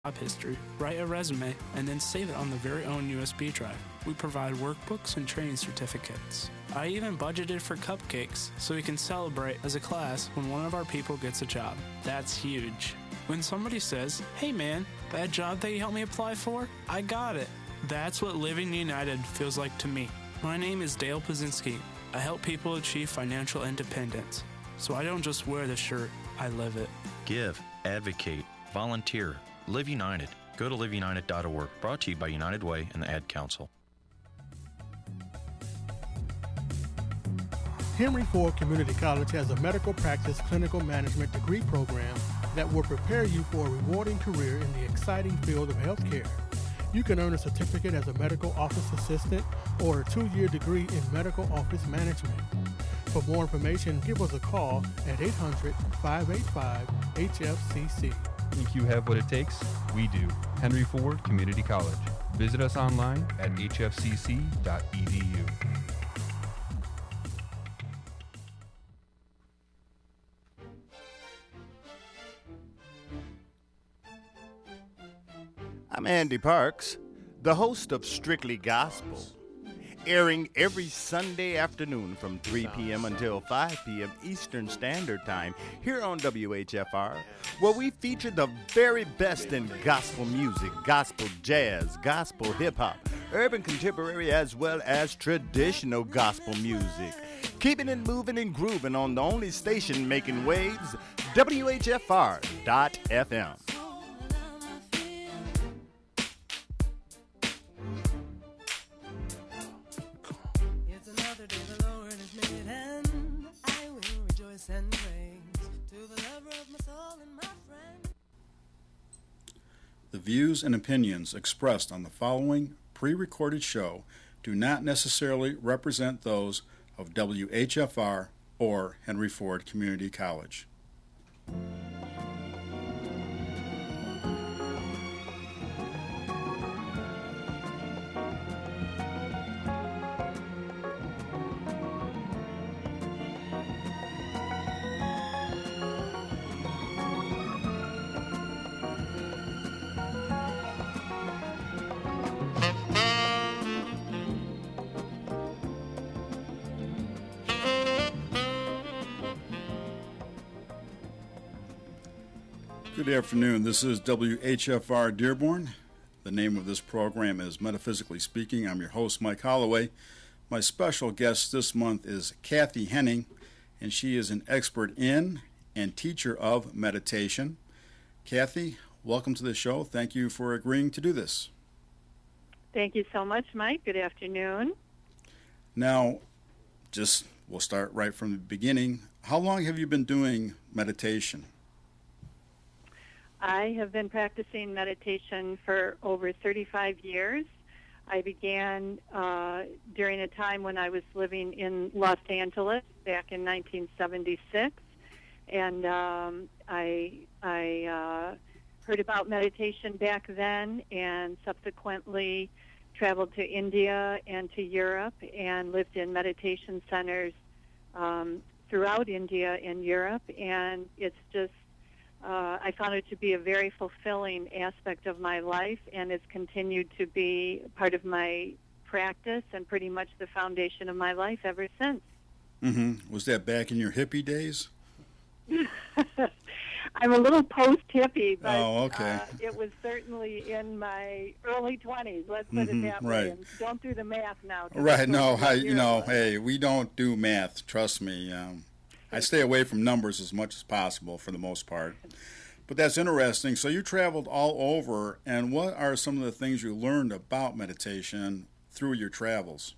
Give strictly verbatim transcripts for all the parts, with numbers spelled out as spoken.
job history, write a resume, and then save it on their very own U S B drive. We provide workbooks and training certificates. I even budgeted for cupcakes so we can celebrate as a class when one of our people gets a job. That's huge. When somebody says, "Hey man, that job that you helped me apply for, I got it." That's what Living United feels like to me. My name is Dale Pazinski. I help people achieve financial independence. So I don't just wear the shirt, I live it. Give, advocate, volunteer, Live United. Go to live united dot org. Brought to you by United Way and the Ad Council. Henry Ford Community College has a medical practice clinical management degree program that will prepare you for a rewarding career in the exciting field of healthcare. You can earn a certificate as a medical office assistant or a two-year degree in medical office management. For more information, give us a call at eight hundred, five eight five, H F C C. Think you have what it takes? We do. Henry Ford Community College. Visit us online at h f c c dot e d u. I'm Andy Parks, the host of Strictly Gospel, airing every Sunday afternoon from three p.m. until five p.m. Eastern Standard Time here on W H F R, where we feature the very best in gospel music, gospel jazz, gospel hip-hop, urban contemporary, as well as traditional gospel music. Keeping it moving and grooving on the only station making waves, W H F R dot F M. And praise to the lover of my soul and my friend. The views and opinions expressed on the following pre-recorded show do not necessarily represent those of W H F R or Henry Ford Community College. Good afternoon. This is W H F R Dearborn. The name of this program is Metaphysically Speaking. I'm your host, Mike Holloway. My special guest this month is Kathy Henning, and she is an expert in and teacher of meditation. Kathy, welcome to the show. Thank you for agreeing to do this. Thank you so much, Mike. Good afternoon. Now, just we'll start right from the beginning. How long have you been doing meditation? I have been practicing meditation for over thirty-five years. I began uh, during a time when I was living in Los Angeles back in nineteen seventy-six, and um, I, I uh, heard about meditation back then and subsequently traveled to India and to Europe and lived in meditation centers um, throughout India and Europe, and it's just Uh, I found it to be a very fulfilling aspect of my life, and it's continued to be part of my practice and pretty much the foundation of my life ever since. Mm-hmm. Was that back in your hippie days? I'm a little post-hippie, but oh, okay. uh, it was certainly in my early twenties, let's put mm-hmm, it that right. way. And don't do the math now. Right, no, I, you know, hey, we don't do math, trust me. Um, I stay away from numbers as much as possible for the most part. But that's interesting. So you traveled all over, and what are some of the things you learned about meditation through your travels?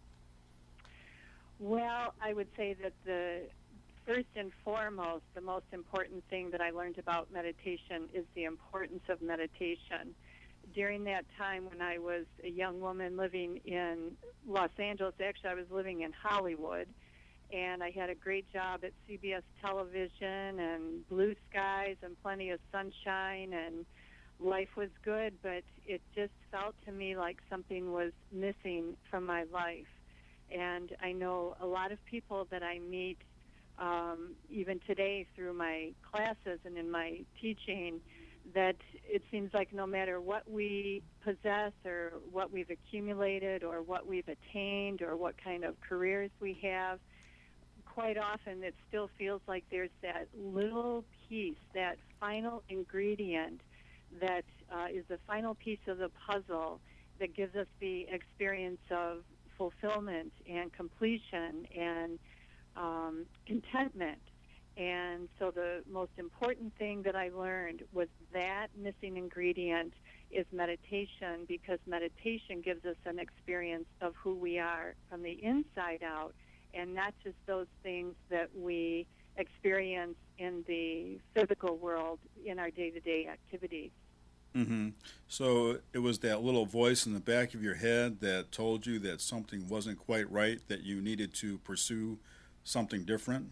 Well, I would say that the first and foremost, the most important thing that I learned about meditation is the importance of meditation. During that time when I was a young woman living in Los Angeles, actually I was living in Hollywood, and I had a great job at C B S television and blue skies and plenty of sunshine, and life was good, but it just felt to me like something was missing from my life. And I know a lot of people that I meet um, even today through my classes and in my teaching that it seems like no matter what we possess or what we've accumulated or what we've attained or what kind of careers we have, quite often it still feels like there's that little piece, that final ingredient that uh, is the final piece of the puzzle that gives us the experience of fulfillment and completion and um, contentment. And so the most important thing that I learned was that missing ingredient is meditation, because meditation gives us an experience of who we are from the inside out, and not just those things that we experience in the physical world in our day-to-day activities. Mm-hmm. So it was that little voice in the back of your head that told you that something wasn't quite right, that you needed to pursue something different?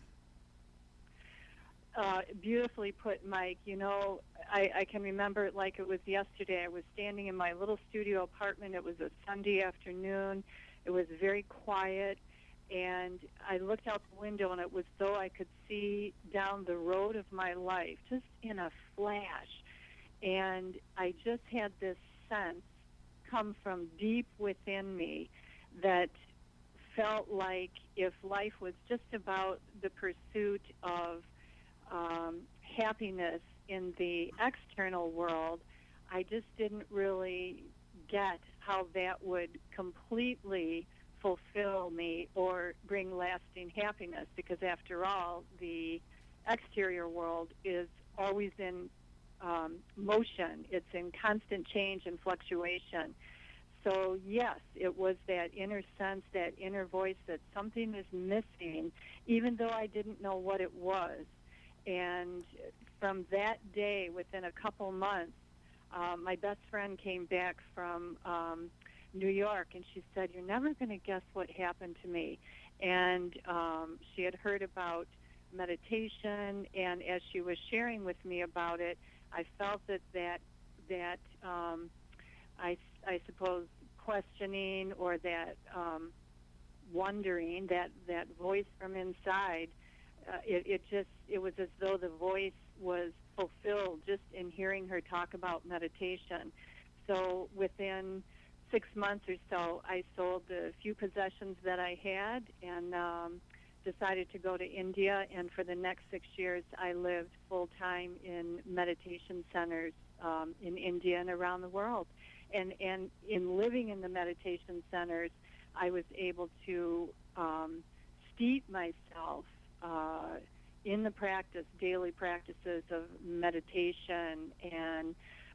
Uh, beautifully put, Mike. You know, I, I can remember it like it was yesterday. I was standing in my little studio apartment. It was a Sunday afternoon. It was very quiet, and I looked out the window, and it was though I could see down the road of my life, just in a flash. And I just had this sense come from deep within me that felt like if life was just about the pursuit of um, happiness in the external world, I just didn't really get how that would completely fulfill me or bring lasting happiness, because after all, the exterior world is always in um, motion. It's in constant change and fluctuation. So yes, it was that inner sense, that inner voice that something is missing, even though I didn't know what it was. And from that day, within a couple months, uh, my best friend came back from um, New York, and she said, "You're never going to guess what happened to me." And um, she had heard about meditation, and as she was sharing with me about it, I felt that that, that um, I, I suppose, questioning or that um, wondering, that, that voice from inside, uh, it, it just, it was as though the voice was fulfilled just in hearing her talk about meditation. So within six months or so, I sold the few possessions that I had and um, decided to go to India. And for the next six years, I lived full-time in meditation centers um, in India and around the world. And, and in living in the meditation centers, I was able to um, steep myself uh, in the practice, daily practices of meditation and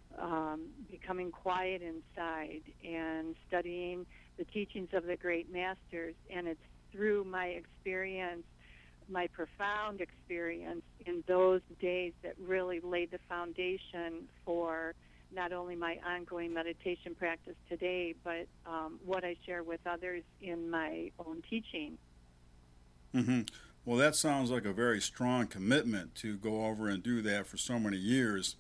um, becoming quiet inside and studying the teachings of the great masters. And it's through my experience, my profound experience in those days, that really laid the foundation for not only my ongoing meditation practice today, but um, what I share with others in my own teaching. Mm-hmm. Well, that sounds like a very strong commitment to go over and do that for so many years.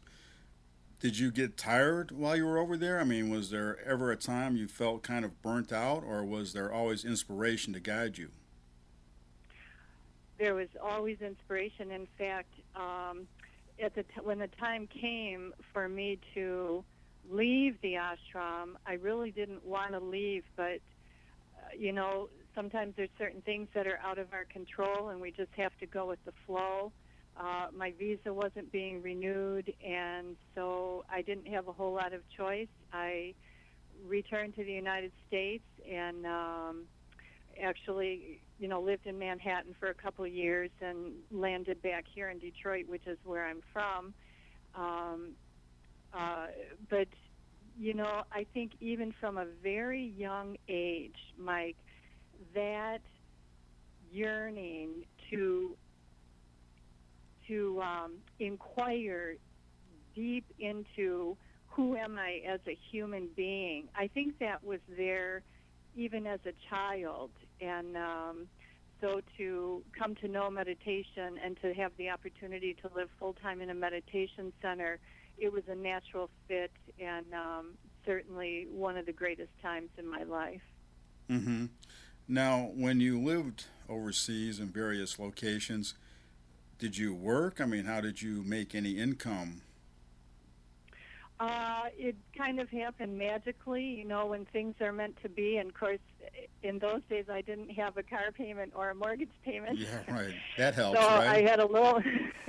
Did you get tired while you were over there? I mean, was there ever a time you felt kind of burnt out, or was there always inspiration to guide you? There was always inspiration. In fact, um, at the t- when the time came for me to leave the ashram, I really didn't want to leave, but, uh, you know, sometimes there's certain things that are out of our control, and we just have to go with the flow. Uh, my visa wasn't being renewed, and so I didn't have a whole lot of choice. I returned to the United States and um, actually, you know, lived in Manhattan for a couple of years and landed back here in Detroit, which is where I'm from. Um, uh, but, you know, I think even from a very young age, Mike, that yearning to to um, inquire deep into who am I as a human being, I think that was there even as a child. And um, so to come to know meditation and to have the opportunity to live full-time in a meditation center, it was a natural fit and um, certainly one of the greatest times in my life. Mm-hmm. Now, when you lived overseas in various locations, did you work? I mean, how did you make any income? Uh, it kind of happened magically, you know, when things are meant to be. And, of course, in those days, I didn't have a car payment or a mortgage payment. Yeah, right. That helps, so right? I had a little,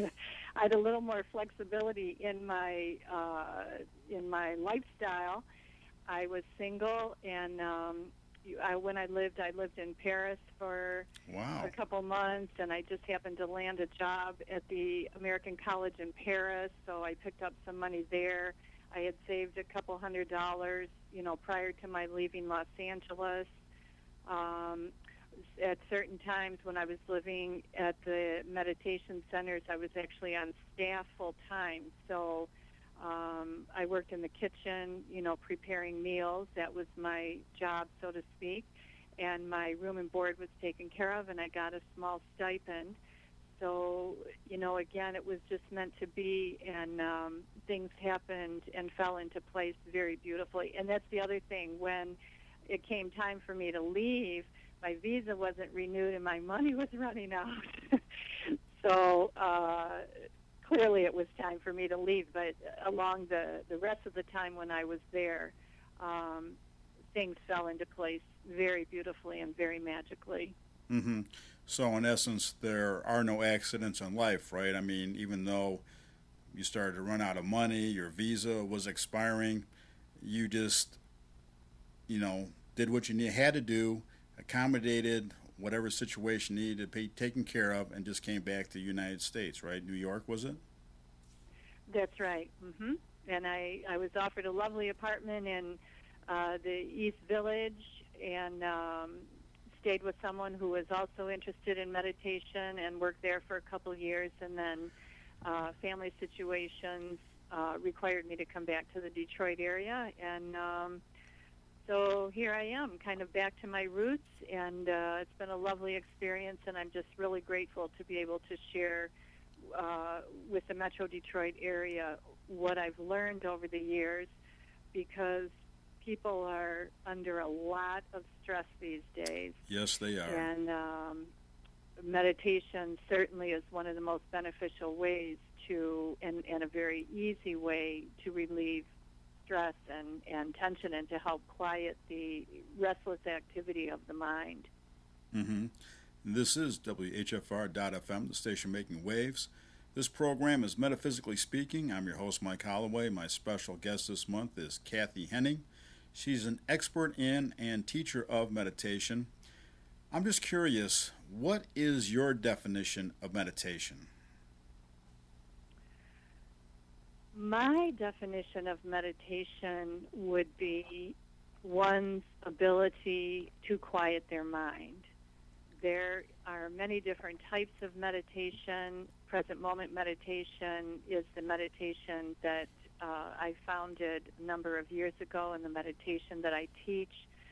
I had a little more flexibility in my uh, in my lifestyle. I was single, and um, you- I, when I lived, I lived in Paris for Wow. a couple months, and I just happened to land a job at the American College in Paris, so I picked up some money there. I had saved a couple hundred dollars, you know, prior to my leaving Los Angeles. Um, at certain times when I was living at the meditation centers, I was actually on staff full time. So um, I worked in the kitchen, you know, preparing meals. That was my job, so to speak. And my room and board was taken care of, and I got a small stipend. So, you know, again, it was just meant to be, and um, things happened and fell into place very beautifully. And that's the other thing. When it came time for me to leave, my visa wasn't renewed and my money was running out. so uh, clearly it was time for me to leave. But along the, the rest of the time when I was there, um, things fell into place very beautifully and very magically. Mm-hmm. So, in essence, there are no accidents in life, right? I mean, even though you started to run out of money, your visa was expiring, you just, you know, did what you need, had to do, accommodated whatever situation needed to be taken care of, and just came back to the United States, right? New York, was it? That's right. hmm And I, I was offered a lovely apartment in uh, the East Village, and um, stayed with someone who was also interested in meditation, and worked there for a couple of years. And then uh, family situations uh, required me to come back to the Detroit area. And um, so here I am, kind of back to my roots. And uh, it's been a lovely experience, and I'm just really grateful to be able to share uh, with the Metro Detroit area what I've learned over the years, because people are under a lot of stress these days. Yes, they are. And um, meditation certainly is one of the most beneficial ways to, and, and a very easy way to relieve stress and, and tension, and to help quiet the restless activity of the mind. Mm-hmm. This is W H F R dot F M, the station making waves. This program is Metaphysically Speaking. I'm your host, Mike Holloway. My special guest this month is Kathy Henning. She's an expert in and teacher of meditation. I'm just curious, what is your definition of meditation? My definition of meditation would be one's ability to quiet their mind. There are many different types of meditation. Present moment meditation is the meditation that uh, I founded a number of years ago, and the meditation that I teach.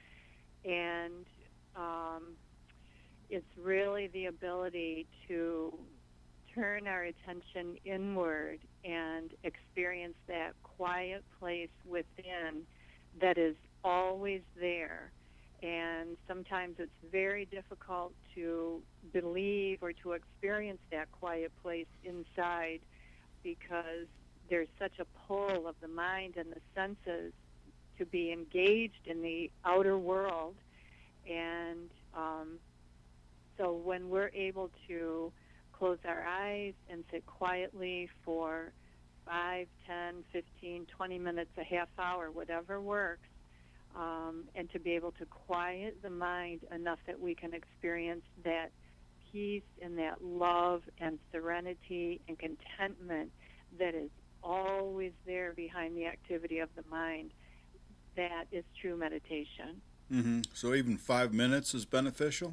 And um, it's really the ability to turn our attention inward and experience that quiet place within that is always there. And sometimes it's very difficult to believe or to experience that quiet place inside, because there's such a pull of the mind and the senses to be engaged in the outer world. And um, so when we're able to close our eyes and sit quietly for five, ten, fifteen, twenty minutes, a half hour, whatever works, um, and to be able to quiet the mind enough that we can experience that peace and that love and serenity and contentment that is always there behind the activity of the mind, that is true meditation. Mm-hmm. So even five minutes is beneficial?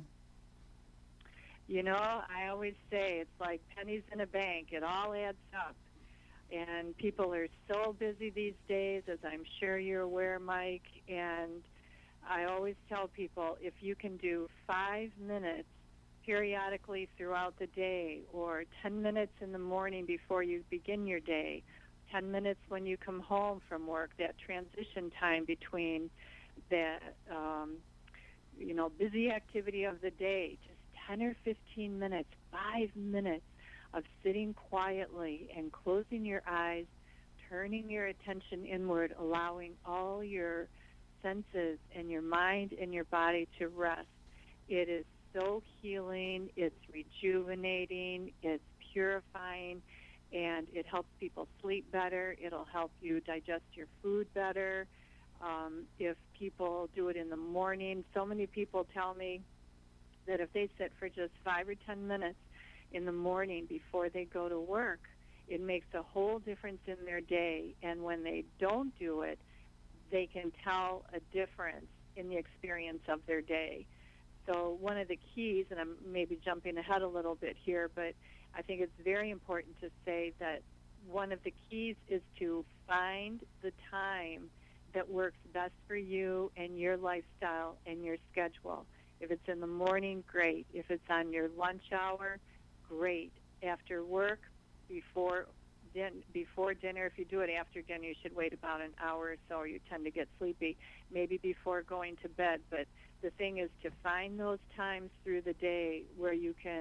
You know, I always say it's like pennies in a bank. It all adds up. And people are so busy these days, as I'm sure you're aware, Mike. And I always tell people, if you can do five minutes periodically throughout the day, or ten minutes in the morning before you begin your day, ten minutes when you come home from work, that transition time between that, um, you know, busy activity of the day, just ten or fifteen minutes, five minutes of sitting quietly and closing your eyes, turning your attention inward, allowing all your senses and your mind and your body to rest. It is so healing, it's rejuvenating, it's purifying, and it helps people sleep better. It'll help you digest your food better. Um, if people do it in the morning, so many people tell me that if they sit for just five or ten minutes in the morning before they go to work, it makes a whole difference in their day. And when they don't do it, they can tell a difference in the experience of their day. So one of the keys, and I'm maybe jumping ahead a little bit here, but I think it's very important to say that one of the keys is to find the time that works best for you and your lifestyle and your schedule. If it's in the morning, great. If it's on your lunch hour, great. After work, before din- before dinner, if you do it after dinner, you should wait about an hour or so, or you tend to get sleepy. Maybe before going to bed. But the thing is to find those times through the day where you can,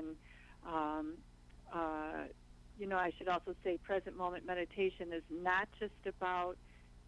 um, uh, you know, I should also say present moment meditation is not just about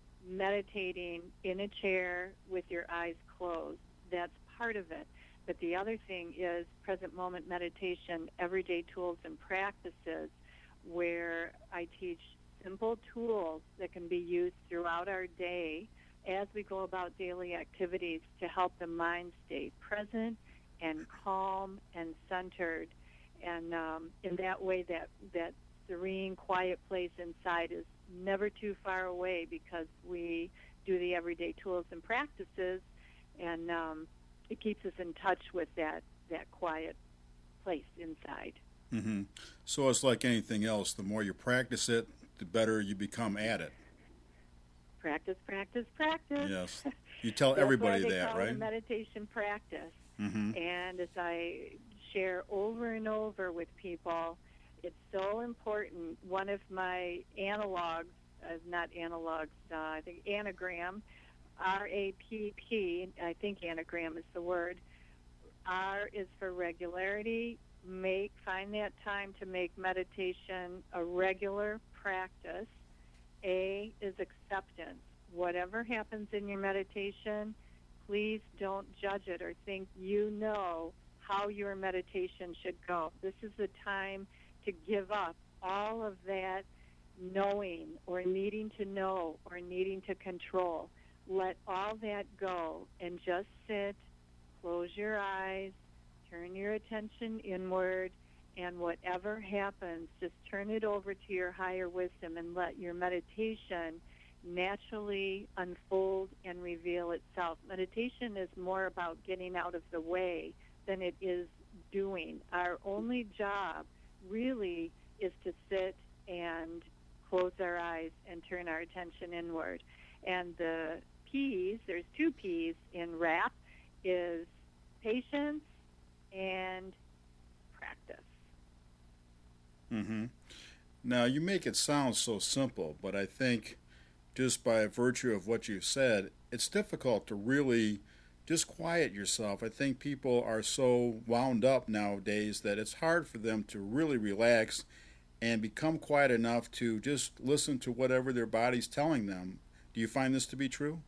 meditating in a chair with your eyes closed. That's part of it. But the other thing is present moment meditation, everyday tools and practices, where I teach simple tools that can be used throughout our day as we go about daily activities to help the mind stay present and calm and centered. And um, in that way, that, that serene, quiet place inside is never too far away because we do the everyday tools and practices, and um, it keeps us in touch with that, that quiet place inside. Mm-hmm. So it's like anything else. The more you practice it, the better you become at it. Practice, practice, practice. Yes. You tell That's everybody why they that, call right? it a meditation practice. Mm-hmm. And as I share over and over with people, it's so important. One of my analogs, uh, not analogs, uh, I think anagram, R A P P, I think anagram is the word. R is for regularity. Make find that time to make meditation a regular practice. A is acceptance. Whatever happens in your meditation, please don't judge it or think you know how your meditation should go. This is the time to give up all of that knowing or needing to know or needing to control. Let all that go and just sit, close your eyes, turn your attention inward, and whatever happens, just turn it over to your higher wisdom and let your meditation naturally unfold and reveal itself. Meditation is more about getting out of the way than it is doing. Our only job really is to sit and close our eyes and turn our attention inward. And the P's, there's two P's in R A P, is patience and practice. Mm-hmm. Now, you make it sound so simple, but I think just by virtue of what you've said, it's difficult to really just quiet yourself. I think people are so wound up nowadays that it's hard for them to really relax and become quiet enough to just listen to whatever their body's telling them. Do you find this to be true?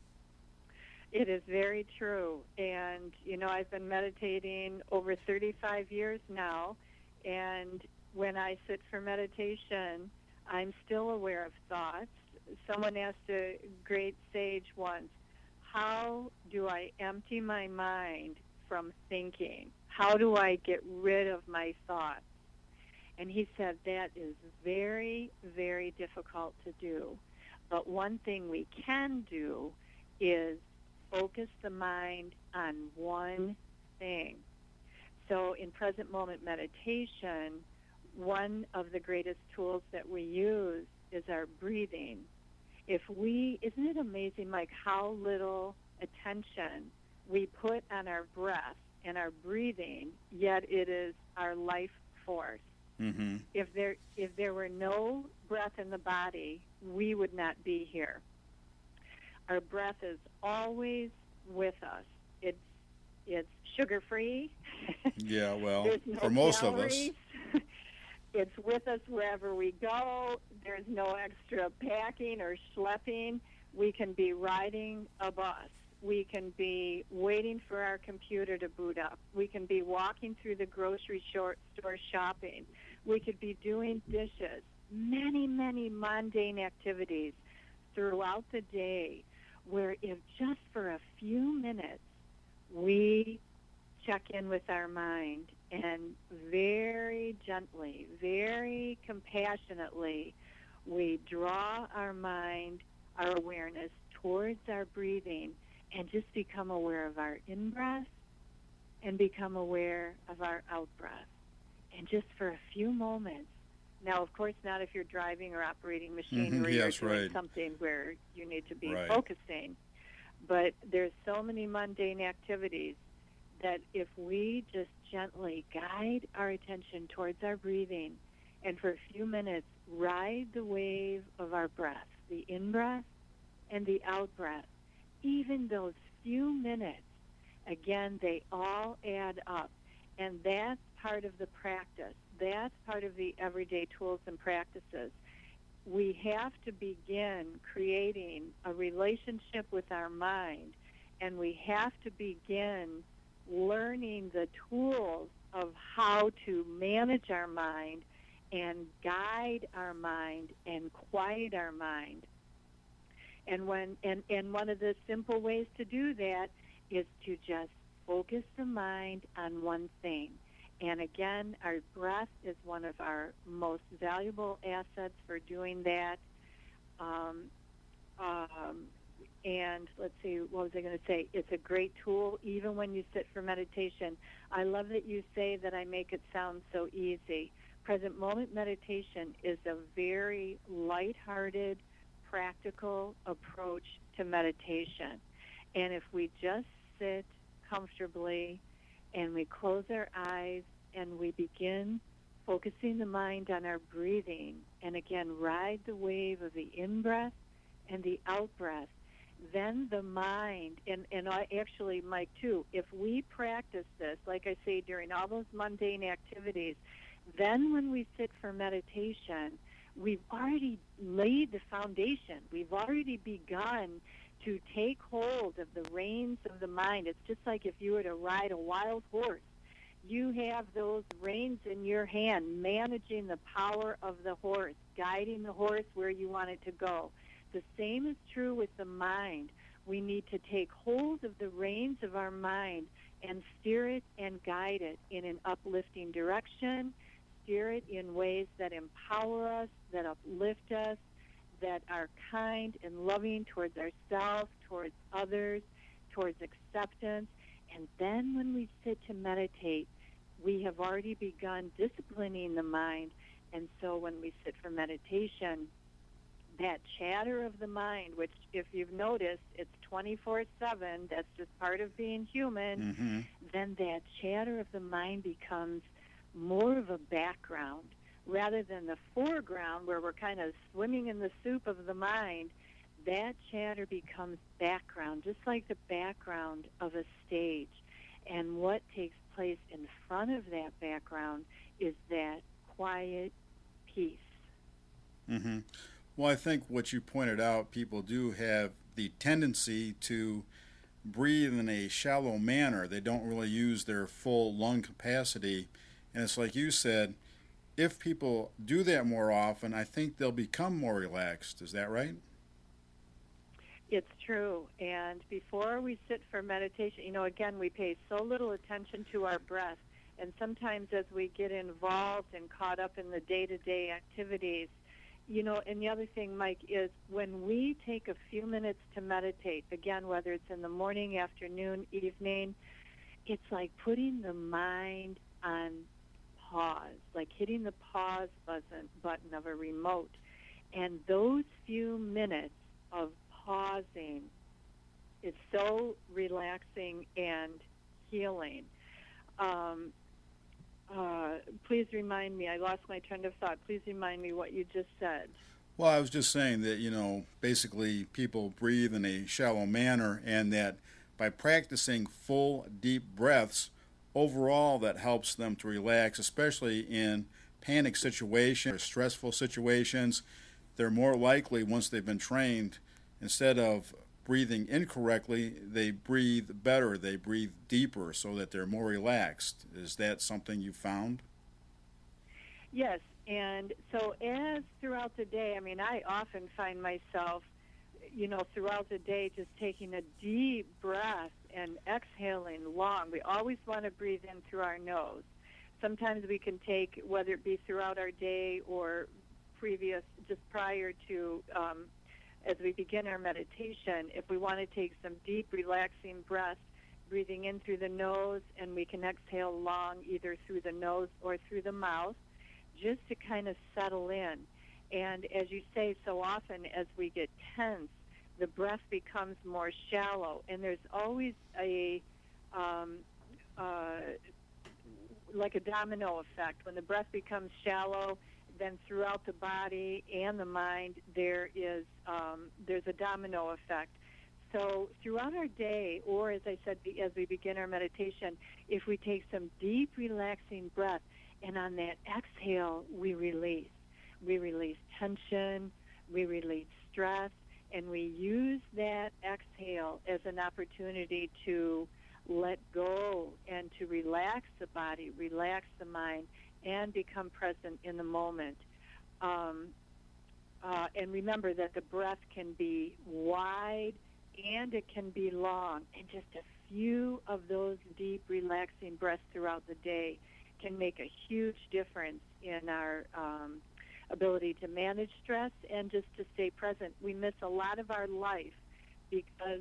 It is very true. And, you know, I've been meditating over thirty-five years now, and when I sit for meditation, I'm still aware of thoughts. Someone asked a great sage once, how do I empty my mind from thinking? How do I get rid of my thoughts? And he said that is very, very difficult to do. But one thing we can do is focus the mind on one thing. So in present moment meditation, one of the greatest tools that we use is our breathing. If we, isn't it amazing, like how little attention we put on our breath and our breathing, yet it is our life force. Mm-hmm. If there, if there were no breath in the body, we would not be here. Our breath is always with us. It's it's sugar-free. Yeah, well, There's no for most calories. of us. it's with us wherever we go. There's no extra packing or schlepping. We can be riding a bus. We can be waiting for our computer to boot up. We can be walking through the grocery store shopping. We could be doing dishes. Many, many mundane activities throughout the day where if just for a few minutes we check in with our mind and very gently, very compassionately, we draw our mind, our awareness towards our breathing and just become aware of our in-breath and become aware of our out-breath. And just for a few moments. Now, of course, not if you're driving or operating machinery mm-hmm, yes, or doing right. something where you need to be right. focusing. But there's so many mundane activities that if we just gently guide our attention towards our breathing and for a few minutes ride the wave of our breath, the in-breath and the out-breath, even those few minutes, again, they all add up. And that's part of the practice. That's part of the everyday tools and practices. We have to begin creating a relationship with our mind, and we have to begin learning the tools of how to manage our mind and guide our mind and quiet our mind. And when and, and one of the simple ways to do that is to just focus the mind on one thing. And again, our breath is one of our most valuable assets for doing that. Um, um, and let's see, what was I going to say? It's a great tool even when you sit for meditation. I love that you say that I make it sound so easy. Present moment meditation is a very lighthearted, practical approach to meditation. And if we just sit comfortably and we close our eyes and we begin focusing the mind on our breathing and again ride the wave of the in-breath and the out-breath, then the mind, and, and I actually, Mike, too, if we practice this, like I say, during all those mundane activities, then when we sit for meditation, we've already laid the foundation. We've already begun to take hold of the reins of the mind. It's just like if you were to ride a wild horse. You have those reins in your hand, managing the power of the horse, guiding the horse where you want it to go. The same is true with the mind. We need to take hold of the reins of our mind and steer it and guide it in an uplifting direction, steer it in ways that empower us, that uplift us, that are kind and loving towards ourselves, towards others, towards acceptance. And then when we sit to meditate, we have already begun disciplining the mind. And so when we sit for meditation, that chatter of the mind, which if you've noticed, it's twenty-four seven, that's just part of being human, mm-hmm. then that chatter of the mind becomes more of a background rather than the foreground where we're kind of swimming in the soup of the mind. That chatter becomes background, just like the background of a stage. And what takes place in front of that background is that quiet peace. Mm-hmm. Well, I think what you pointed out, people do have the tendency to breathe in a shallow manner. They don't really use their full lung capacity. And it's like you said, if people do that more often, I think they'll become more relaxed. Is that right? It's true. And before we sit for meditation, you know, again, we pay so little attention to our breath. And sometimes as we get involved and caught up in the day-to-day activities, you know, and the other thing, Mike, is when we take a few minutes to meditate, again, whether it's in the morning, afternoon, evening, it's like putting the mind on pause, like hitting the pause button, button of a remote. And those few minutes of pausing is so relaxing and healing. Um, uh, please remind me, I lost my train of thought. Please remind me what you just said. Well, I was just saying that, you know, basically people breathe in a shallow manner, and that by practicing full, deep breaths, overall that helps them to relax, especially in panic situation or stressful situations, they're more likely, once they've been trained, instead of breathing incorrectly, they breathe better, they breathe deeper so that they're more relaxed. Is that something you found? Yes, and so as throughout the day, I mean, I often find myself, you know, throughout the day just taking a deep breath and exhaling long. We always want to breathe in through our nose. Sometimes we can take, whether it be throughout our day or previous, just prior to, um, as we begin our meditation, if we want to take some deep, relaxing breaths, breathing in through the nose, and we can exhale long either through the nose or through the mouth, just to kind of settle in. And as you say, so often as we get tense, the breath becomes more shallow, and there's always a um, uh, like a domino effect. When the breath becomes shallow, then throughout the body and the mind, there is um, there's a domino effect. So throughout our day, or as I said, as we begin our meditation, if we take some deep, relaxing breath, and on that exhale, we release. We release tension, we release stress, and we use that exhale as an opportunity to let go and to relax the body, relax the mind, and become present in the moment. Um, uh, and remember that the breath can be wide and it can be long, and just a few of those deep, relaxing breaths throughout the day can make a huge difference in our um, ability to manage stress and just to stay present. We miss a lot of our life because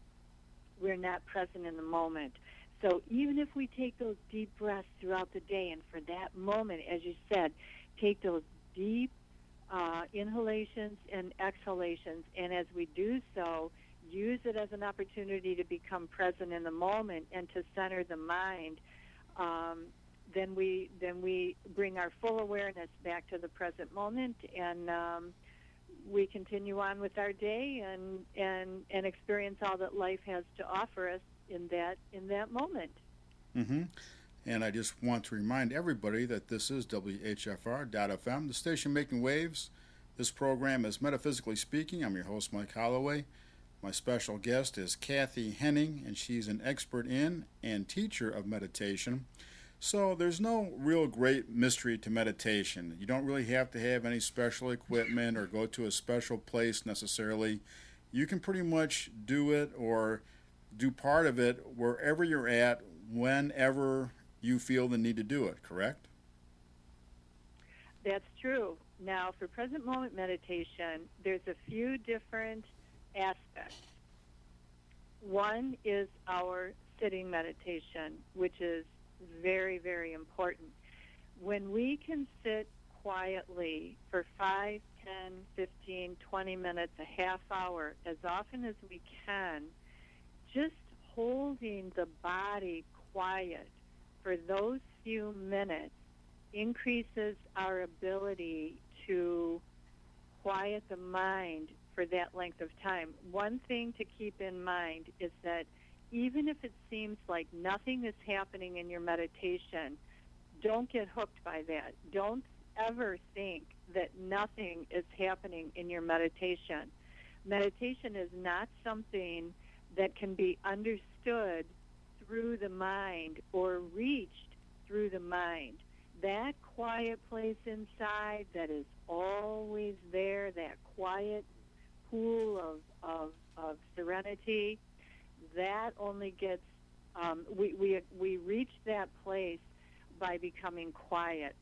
we're not present in the moment. So even if we take those deep breaths throughout the day, and for that moment, as you said, take those deep uh, inhalations and exhalations, and as we do so, use it as an opportunity to become present in the moment and to center the mind, um, then we then we bring our full awareness back to the present moment, and um, we continue on with our day and, and and experience all that life has to offer us in that in that moment. Mm-hmm. And I just want to remind everybody that this is W H F R dot F M, the station making waves. This program is Metaphysically Speaking. I'm your host, Mike Holloway. My special guest is Kathy Henning, and she's an expert in and teacher of meditation. So there's no real great mystery to meditation. You don't really have to have any special equipment or go to a special place necessarily. You can pretty much do it or do part of it wherever you're at, whenever you feel the need to do it, correct? That's true. Now, for present moment meditation, there's a few different aspects. One is our sitting meditation, which is very, very important. When we can sit quietly for five, ten, fifteen, twenty minutes, a half hour, as often as we can, just holding the body quiet for those few minutes increases our ability to quiet the mind for that length of time. One thing to keep in mind is that even if it seems like nothing is happening in your meditation, don't get hooked by that. Don't ever think that nothing is happening in your meditation. Meditation is not something that can be understood through the mind or reached through the mind. That quiet place inside that is always there, that quiet pool of, of, of serenity, that only gets, um, we, we, we reach that place by becoming quiet.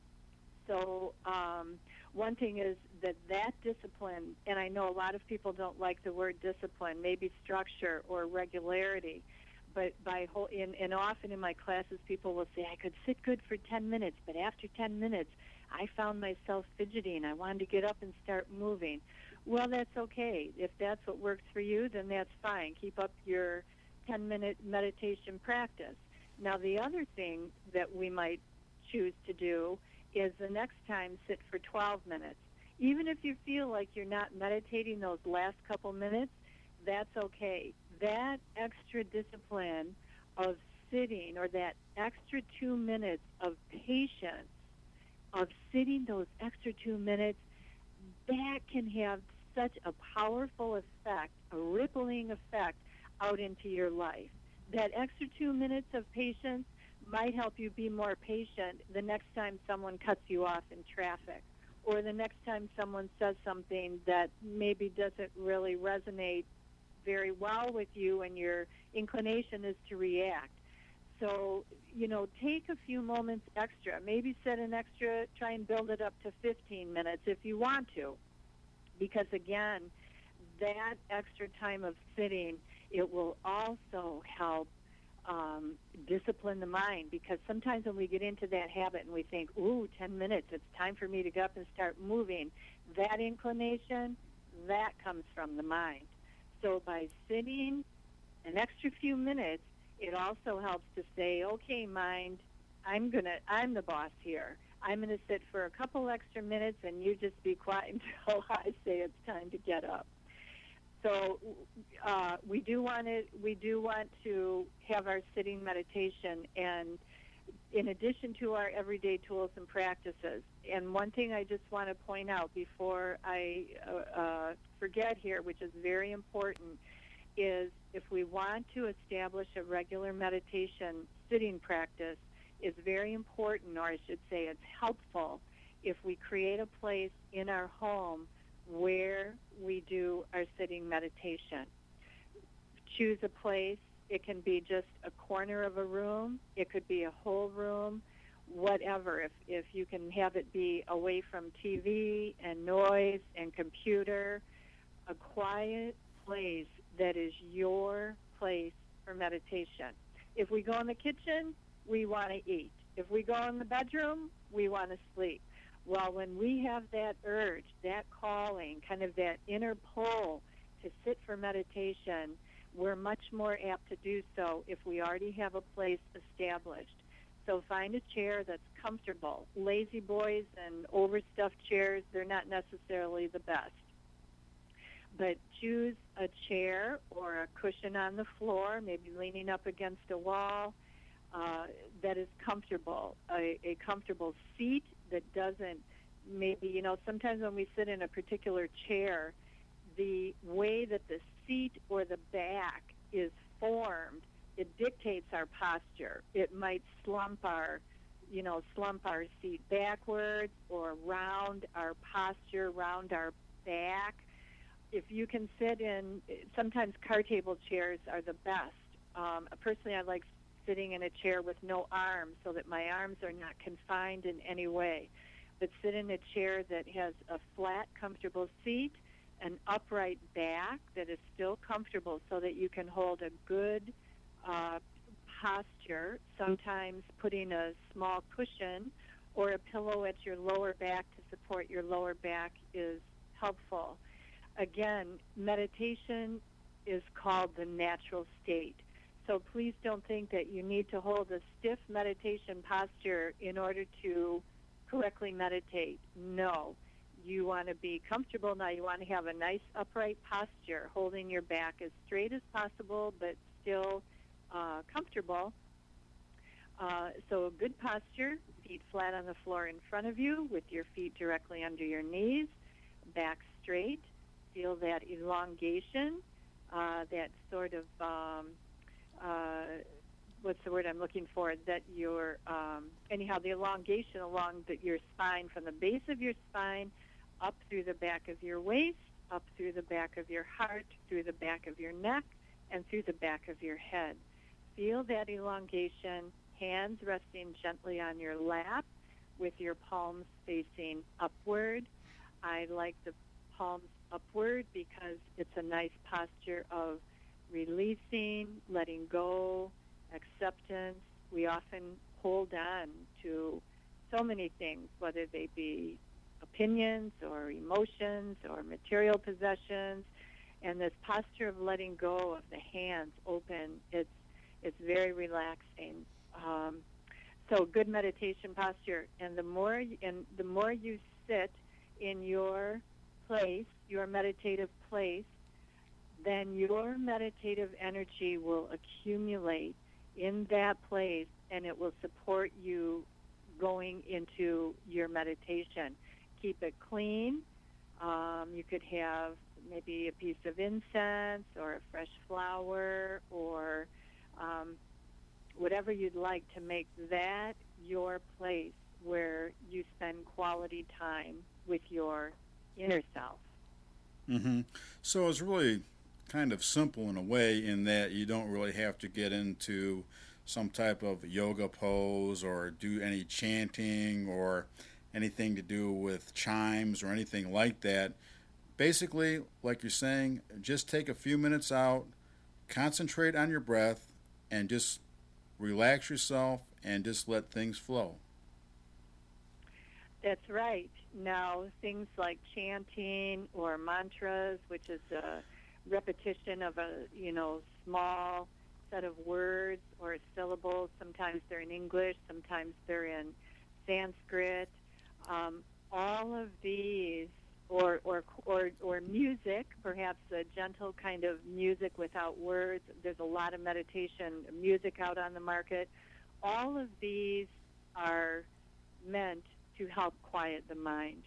So um, one thing is that that discipline, and I know a lot of people don't like the word discipline, maybe structure or regularity, but by whole, in, and often in my classes people will say, I could sit good for ten minutes, but after ten minutes I found myself fidgeting. I wanted to get up and start moving. Well, that's okay. If that's what works for you, then that's fine. Keep up your ten-minute meditation practice. Now, the other thing that we might choose to do is the next time sit for twelve minutes. Even if you feel like you're not meditating those last couple minutes, that's okay. That extra discipline of sitting, or that extra two minutes of patience, of sitting those extra two minutes, that can have such a powerful effect, a rippling effect out into your life. That extra two minutes of patience might help you be more patient the next time someone cuts you off in traffic, or the next time someone says something that maybe doesn't really resonate very well with you and your inclination is to react. So, you know, take a few moments extra. Maybe set an extra, try and build it up to fifteen minutes if you want to. Because, again, that extra time of sitting, it will also help um, discipline the mind. Because sometimes when we get into that habit and we think, ooh, ten minutes, it's time for me to get up and start moving, that inclination, that comes from the mind. So by sitting an extra few minutes, it also helps to say, okay, mind, I'm gonna, I'm the boss here. I'm going to sit for a couple extra minutes, and you just be quiet until I say it's time to get up. So uh, we do want to, we do want to have our sitting meditation, and in addition to our everyday tools and practices. And one thing I just want to point out before I uh, uh, forget here, which is very important, is if we want to establish a regular meditation sitting practice, it's very important, or I should say it's helpful, if we create a place in our home where we do our sitting meditation. Choose a place. It can be just a corner of a room. It could be a whole room, whatever. If, if you can have it be away from T V and noise and computer, a quiet place that is your place for meditation. If we go in the kitchen, we want to eat. If we go in the bedroom, we want to sleep. Well, when we have that urge, that calling, kind of that inner pull to sit for meditation, we're much more apt to do so if we already have a place established. So find a chair that's comfortable. Lazy boys and overstuffed chairs, they're not necessarily the best. But choose a chair or a cushion on the floor, maybe leaning up against a wall, uh, that is comfortable. A, a comfortable seat that doesn't, maybe, you know, sometimes when we sit in a particular chair, the way that the seat or the back is formed, it dictates our posture. It might slump our, you know, slump our seat backwards or round our posture, round our back. If you can sit in, sometimes car table chairs are the best. Um, personally, I like sitting in a chair with no arms so that my arms are not confined in any way. But sit in a chair that has a flat, comfortable seat, an upright back that is still comfortable so that you can hold a good uh, posture. Sometimes putting a small cushion or a pillow at your lower back to support your lower back is helpful. Again, meditation is called the natural state. So please don't think that you need to hold a stiff meditation posture in order to correctly meditate. No. You want to be comfortable. Now you want to have a nice upright posture, holding your back as straight as possible, but still uh, comfortable. Uh, so a good posture, feet flat on the floor in front of you with your feet directly under your knees, back straight. Feel that elongation, uh, that sort of, um, uh, what's the word I'm looking for, that your, um, anyhow, the elongation along the, your spine, from the base of your spine up through the back of your waist, up through the back of your heart, through the back of your neck, and through the back of your head. Feel that elongation, hands resting gently on your lap with your palms facing upward. I like the palms upward because it's a nice posture of releasing, letting go, acceptance. We often hold on to so many things, whether they be opinions or emotions or material possessions, and this posture of letting go of the hands open, it's it's very relaxing. Um, so good meditation posture, and the more and the more you sit in your place, your meditative place, then your meditative energy will accumulate in that place, and it will support you going into your meditation. Keep it clean. Um, you could have maybe a piece of incense or a fresh flower or um, whatever you'd like to make that your place where you spend quality time with your inner self. Mm-hmm. So it's really kind of simple in a way in that you don't really have to get into some type of yoga pose or do any chanting or anything to do with chimes or anything like that. Basically, like you're saying, just take a few minutes out, concentrate on your breath, and just relax yourself and just let things flow. That's right. Now, things like chanting or mantras, which is a repetition of a, you know, small set of words or syllables. Sometimes they're in English, sometimes they're in Sanskrit. Um, all of these, or, or or or music, perhaps a gentle kind of music without words. There's a lot of meditation music out on the market. All of these are meant to help quiet the mind.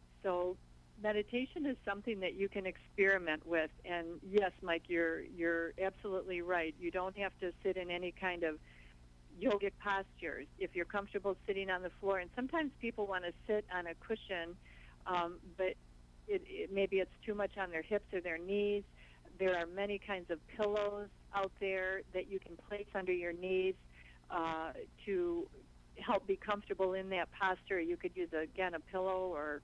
So meditation is something that you can experiment with. And yes, Mike, you're you're absolutely right. You don't have to sit in any kind of yogic postures. If you're comfortable sitting on the floor, and sometimes people want to sit on a cushion, um, but it, it, maybe it's too much on their hips or their knees. There are many kinds of pillows out there that you can place under your knees uh, to help be comfortable in that posture. You could use, again, a pillow or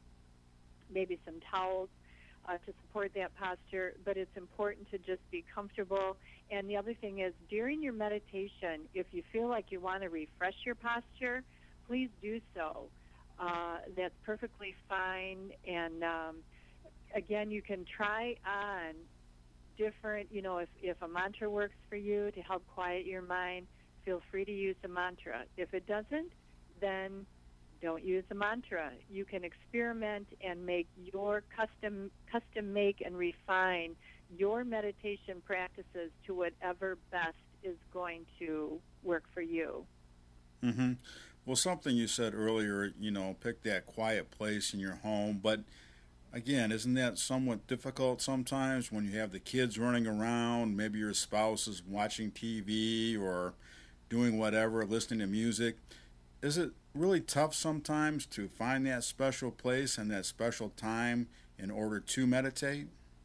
maybe some towels uh, to support that posture, but it's important to just be comfortable. And the other thing is, during your meditation, if you feel like you want to refresh your posture, please do so. Uh, that's perfectly fine. And um, again, you can try on different, you know, if, if a mantra works for you to help quiet your mind, feel free to use a mantra. If it doesn't, then don't use a mantra. You can experiment and make your custom, custom make and refine your meditation practices to whatever best is going to work for you. Mm-hmm. Well, something you said earlier, you know, pick that quiet place in your home. But again, isn't that somewhat difficult sometimes when you have the kids running around, maybe your spouse is watching T V or doing whatever, listening to music? Is it really tough sometimes to find that special place and that special time in order to meditate?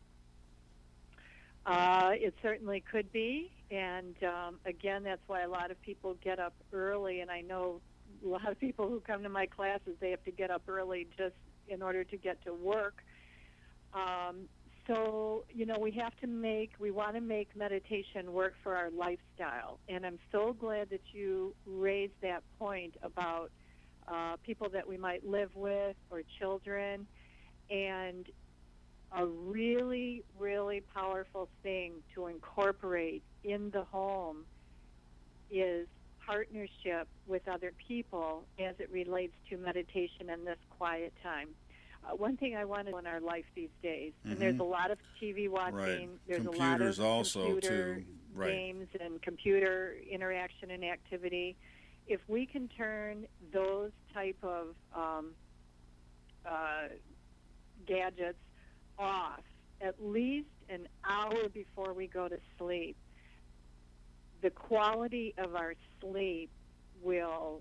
Uh, it certainly could be. And um, again, that's why a lot of people get up early. And I know a lot of people who come to my classes, they have to get up early just in order to get to work. Um, so, you know, we have to make, we want to make meditation work for our lifestyle. And I'm so glad that you raised that point about uh, people that we might live with or children. And a really, really powerful thing to incorporate in the home is partnership with other people as it relates to meditation and this quiet time. Uh, one thing I want to do in our life these days, mm-hmm. and there's a lot of T V watching, right. there's Computers a lot of also computer too. Right. games and computer interaction and activity. If we can turn those type of um, uh, gadgets off at least an hour before we go to sleep, the quality of our sleep will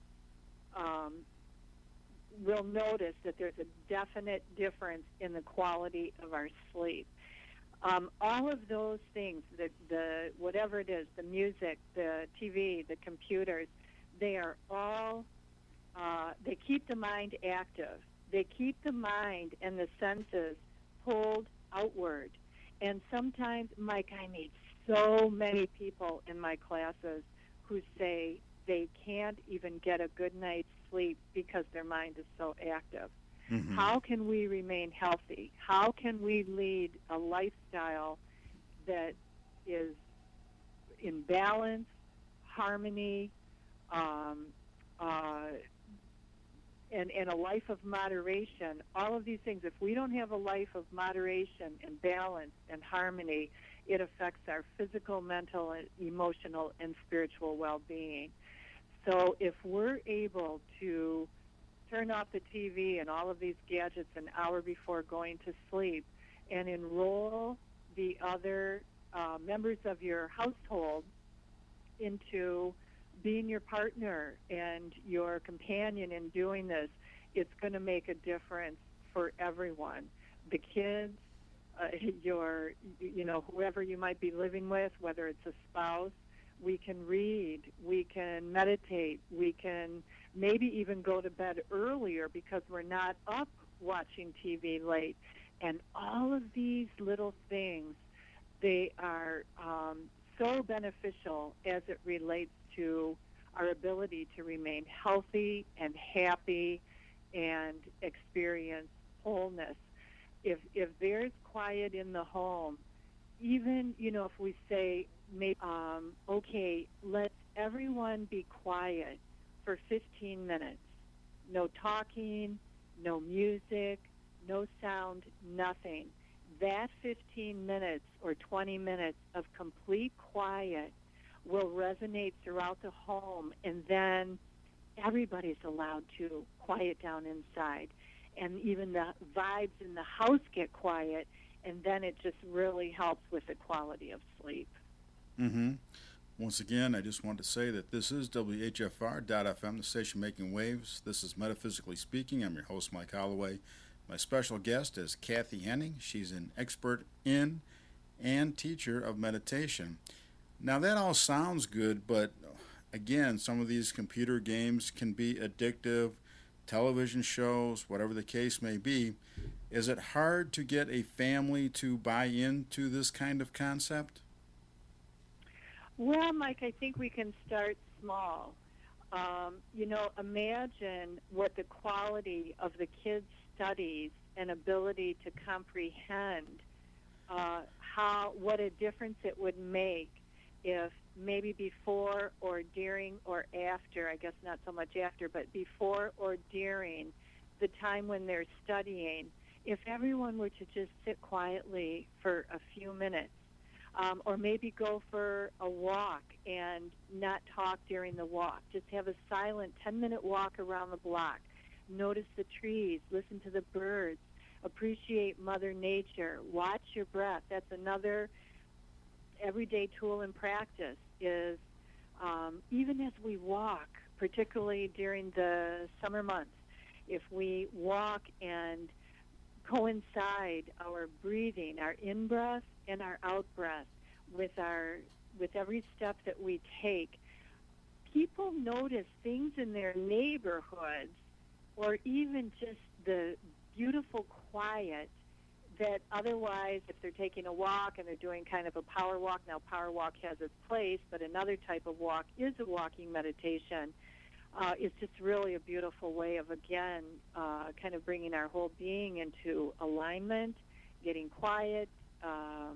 um, will notice that there's a definite difference in the quality of our sleep. Um, all of those things, the, the whatever it is, the music, the T V, the computers, they are all, uh, they keep the mind active. They keep the mind and the senses pulled outward. And sometimes, Mike, I meet so many people in my classes who say they can't even get a good night's sleep because their mind is so active. Mm-hmm. How can we remain healthy? How can we lead a lifestyle that is in balance, harmony, um, uh, and, and a life of moderation? All of these things, if we don't have a life of moderation and balance and harmony, it affects our physical, mental, and emotional, and spiritual well-being. So if we're able to turn off the T V and all of these gadgets an hour before going to sleep and enroll the other uh, members of your household into being your partner and your companion in doing this, it's going to make a difference for everyone. The kids, uh, your, you know, whoever you might be living with, whether it's a spouse, we can read, we can meditate, we can maybe even go to bed earlier because we're not up watching T V late. And all of these little things, they are um, so beneficial as it relates to our ability to remain healthy and happy and experience wholeness. If if there's quiet in the home, even, you know, if we say, maybe, um, okay, let everyone be quiet for fifteen minutes. No talking, no music, no sound, nothing. That fifteen minutes or twenty minutes of complete quiet will resonate throughout the home, and then everybody's allowed to quiet down inside. And even the vibes in the house get quiet, and then it just really helps with the quality of sleep. Mm-hmm. Once again, I just want to say that this is W H F R dot F M, the station making waves. This is Metaphysically Speaking. I'm your host, Mike Holloway. My special guest is Kathy Henning. She's an expert in and teacher of meditation. Now, that all sounds good, but again, some of these computer games can be addictive, television shows, whatever the case may be. Is it hard to get a family to buy into this kind of concept? Well, Mike, I think we can start small. Um, you know, imagine what the quality of the kids' studies and ability to comprehend uh, how what a difference it would make if maybe before or during or after, I guess not so much after, but before or during the time when they're studying, if everyone were to just sit quietly for a few minutes, um, or maybe go for a walk and not talk during the walk, just have a silent ten-minute walk around the block, notice the trees, listen to the birds, appreciate Mother Nature, watch your breath. That's another everyday tool in practice is um, even as we walk, particularly during the summer months, if we walk and coincide our breathing, our in-breath and our out-breath with our with every step that we take, people notice things in their neighborhoods or even just the beautiful quiet that otherwise, if they're taking a walk and they're doing kind of a power walk, now power walk has its place, but another type of walk is a walking meditation. Uh, it's just really a beautiful way of, again, uh, kind of bringing our whole being into alignment, getting quiet, um,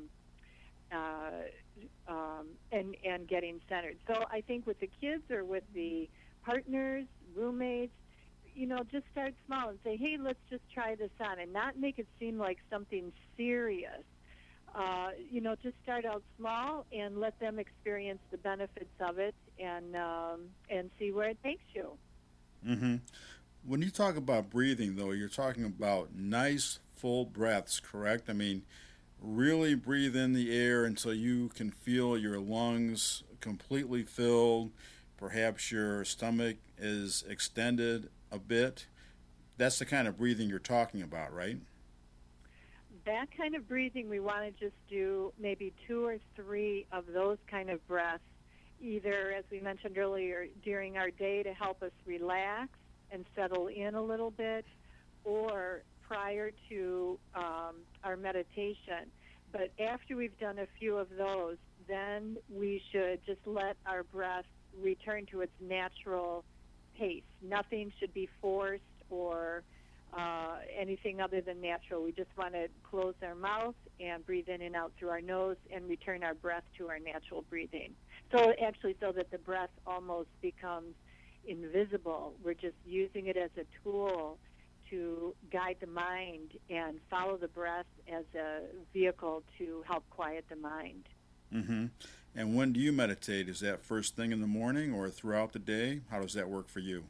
uh, um, and, and getting centered. So I think with the kids or with the partners, roommates, you know, just start small and say, hey, let's just try this on, and not make it seem like something serious. Uh, you know, just start out small and let them experience the benefits of it and um, and see where it takes you. Mm-hmm. When you talk about breathing, though, you're talking about nice, full breaths, correct? I mean, really breathe in the air until you can feel your lungs completely filled. Perhaps your stomach is extended a bit. That's the kind of breathing you're talking about, right? That kind of breathing, we want to just do maybe two or three of those kind of breaths, either, as we mentioned earlier, during our day to help us relax and settle in a little bit, or prior to um, our meditation. But after we've done a few of those, then we should just let our breath return to its natural pace. Nothing should be forced or uh, anything other than natural. We just want to close our mouth and breathe in and out through our nose and return our breath to our natural breathing. So actually, so that the breath almost becomes invisible. We're just using it as a tool to guide the mind and follow the breath as a vehicle to help quiet the mind. Mm-hmm. And when do you meditate? Is that first thing in the morning or throughout the day? How does that work for you?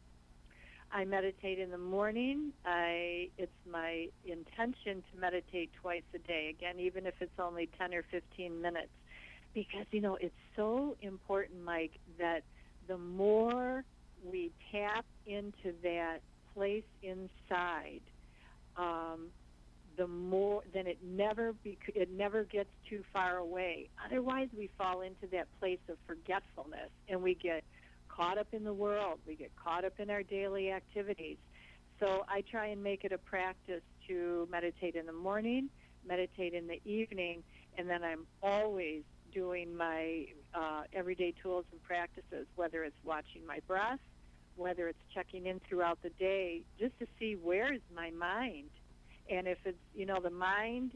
I meditate in the morning. I it's my intention to meditate twice a day. Again, even if it's only ten or fifteen minutes, because you know it's so important, Mike, that the more we tap into that place inside, um, the more then it never bec- it never gets too far away. Otherwise, we fall into that place of forgetfulness, and we get caught up in the world. We get caught up in our daily activities. So I try and make it a practice to meditate in the morning, meditate in the evening, and then I'm always doing my uh, everyday tools and practices, whether it's watching my breath, whether it's checking in throughout the day, just to see where is my mind. And if it's, you know, the mind,